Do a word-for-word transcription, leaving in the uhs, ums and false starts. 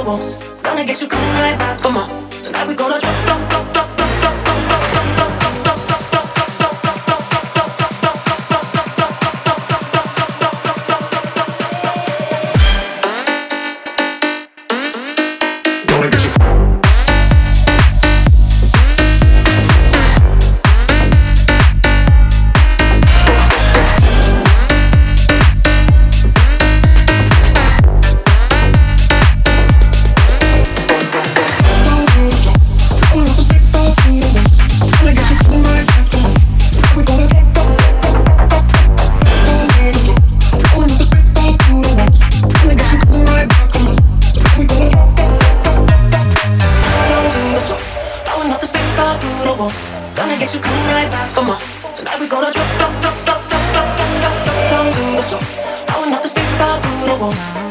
walls. Gonna get you coming right back for more. Tonight we gonna drop, drop, drop, drop, drop, drop, drop, drop, drop, drop, drop, drop, drop, drop, drop, gonna get you. Gonna get you coming right back for more. Tonight we gonna drop, drop, drop, drop, drop, drop, drop, drop down to the floor. Blowing up the speaker through the walls.